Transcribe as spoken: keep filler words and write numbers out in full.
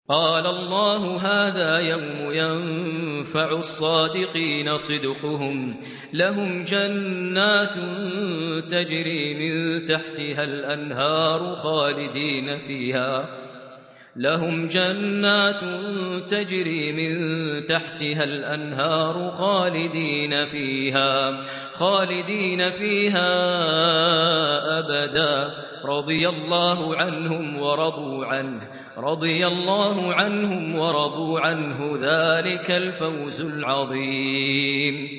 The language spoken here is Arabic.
قال الله هذا يوم ينفع الصادقين صدقهم لهم جنات تجري من تحتها الأنهار خالدين فيها لهم جنات تجري من تحتها الأنهار خالدين فيها خالدين فيها أبدا رضي الله عنهم ورضوا عنه رضي الله عنهم ورضوا عنه ذلك الفوز العظيم.